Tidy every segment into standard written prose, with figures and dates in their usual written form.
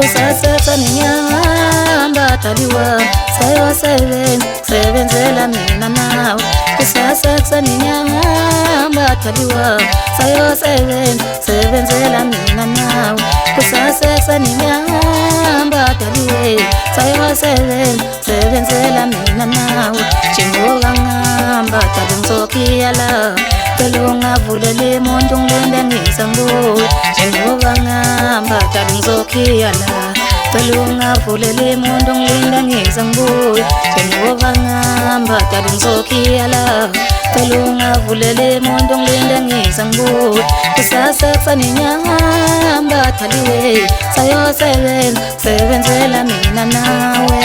kusasesa ninyamba taliwa sayosebenzela mina nawe kusasesa ninyamba taliwa sayosebenzela mina nawe kusasesa ninyamba taliwe sayosebenzela mina nawe njengoba ngihamba tali ngizokuyala cela ungavulele umuntu ngilinde ngisanguwe njengoba ngihamba tali ngizokuyala cela ungavulele umuntu ngilinde ngisanguwe njengoba ngihamba tali ngizokuyala cela ungavulele umuntu ngilinde ngisanguwe kusasesa ninyamba taliwe sayosebenzela mina nawe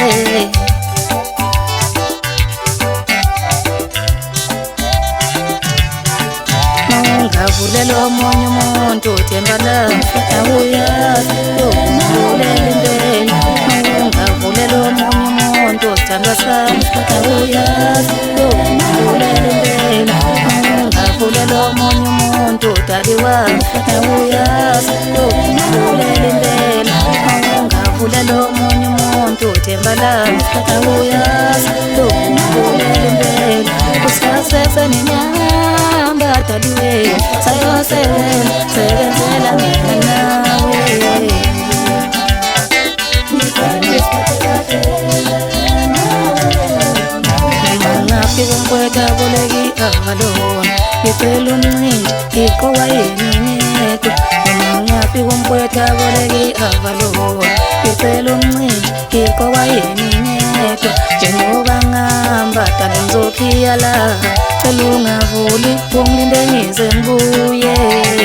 ungavulele omunye umuntu themba lami awuyazi yokuvulela impela ungavulele omunye umuntu sithandwa sami awuyazi yokuvulela impela ungavulele omunye umuntu dali wami awuyazi yokuvulela impela ungavulele omunye umuntu themba lami awuyazi yokuvulela impela kusasesa ninyamba taliwe sayosebenzela mina nawe ngafika umkwetha boleki avalona ngicela umncinci iqoka yeninethu ngafika umkwetha boleki avalona ngicela umncinci iqoka yeninethu njengoba ngihamba tali ngizokuyala cela ungavuli ungilinde ngize ngibuye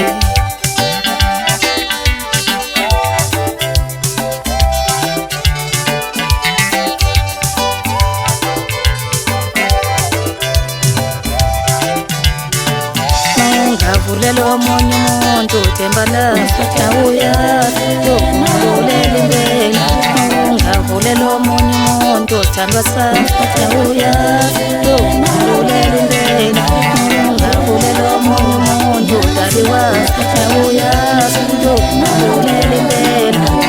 ungavulele omunye umuntu themba lami awuyazi yokuvulela impela ungavulele omunye umuntu sithandwa sami awuyazi yokuvulela impela ungavulele omunye umuntu dali wami awuyazi yokuvulela impela